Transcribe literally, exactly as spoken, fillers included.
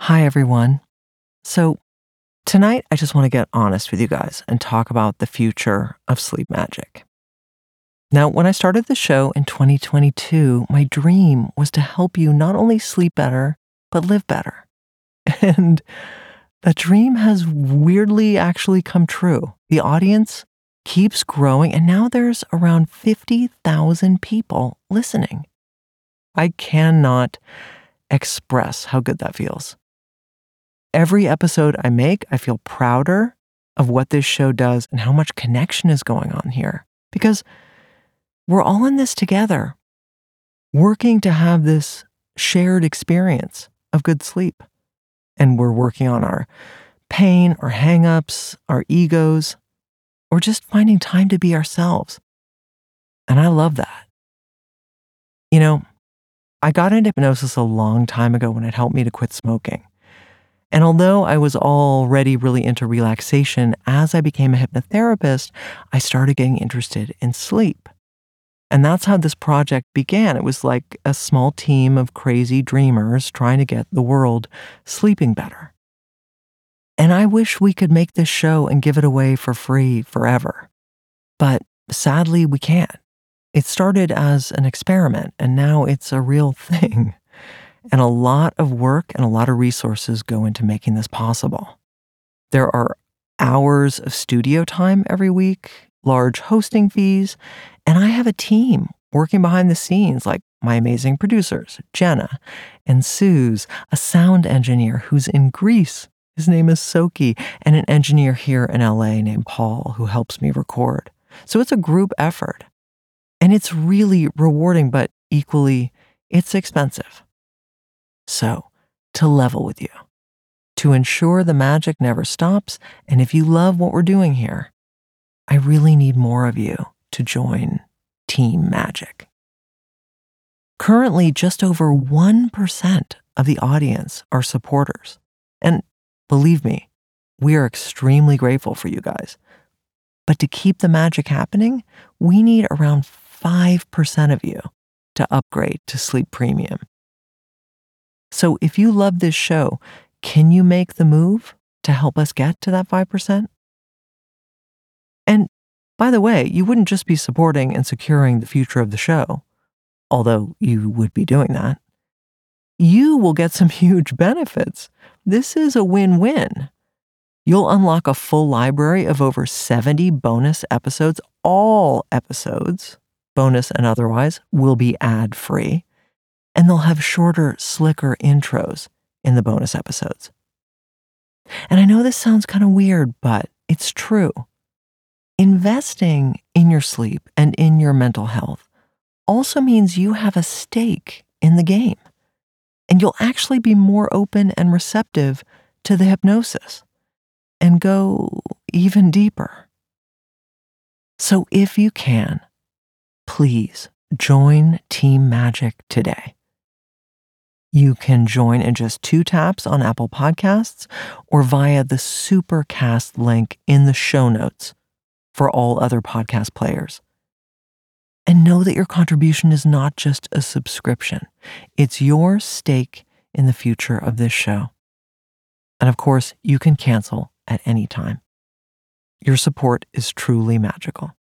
Hi, everyone. So, tonight I just want to get honest with you guys and talk about the future of sleep magic. Now, when I started the show in twenty twenty-two, my dream was to help you not only sleep better, but live better. And that dream has weirdly actually come true. The audience keeps growing, and now there's around fifty thousand people listening. I cannot express how good that feels. Every episode I make, I feel prouder of what this show does and how much connection is going on here. Because we're all in this together, working to have this shared experience of good sleep. And we're working on our pain, our hangups, our egos, or just finding time to be ourselves. And I love that. You know, I got into hypnosis a long time ago when it helped me to quit smoking. And although I was already really into relaxation, as I became a hypnotherapist, I started getting interested in sleep. And that's how this project began. It was like a small team of crazy dreamers trying to get the world sleeping better. And I wish we could make this show and give it away for free forever. But sadly, we can't. It started as an experiment, and now it's a real thing. And a lot of work and a lot of resources go into making this possible. There are hours of studio time every week, large hosting fees, and I have a team working behind the scenes like my amazing producers, Jenna and Suze, a sound engineer who's in Greece. His name is Soki, and an engineer here in L A named Paul who helps me record. So it's a group effort. And it's really rewarding, but equally, it's expensive. So, to level with you, to ensure the magic never stops, and if you love what we're doing here, I really need more of you to join Team Magic. Currently, just over one percent of the audience are supporters. And believe me, we are extremely grateful for you guys. But to keep the magic happening, we need around five percent of you to upgrade to Sleep Premium. So if you love this show, can you make the move to help us get to that five percent? And by the way, you wouldn't just be supporting and securing the future of the show, although you would be doing that. You will get some huge benefits. This is a win-win. You'll unlock a full library of over seventy bonus episodes. All episodes, bonus and otherwise, will be ad-free. And they'll have shorter, slicker intros in the bonus episodes. And I know this sounds kind of weird, but it's true. Investing in your sleep and in your mental health also means you have a stake in the game. And you'll actually be more open and receptive to the hypnosis and go even deeper. So if you can, please join Team Magic today. You can join in just two taps on Apple Podcasts or via the Supercast link in the show notes for all other podcast players. And know that your contribution is not just a subscription. It's your stake in the future of this show. And of course, you can cancel at any time. Your support is truly magical.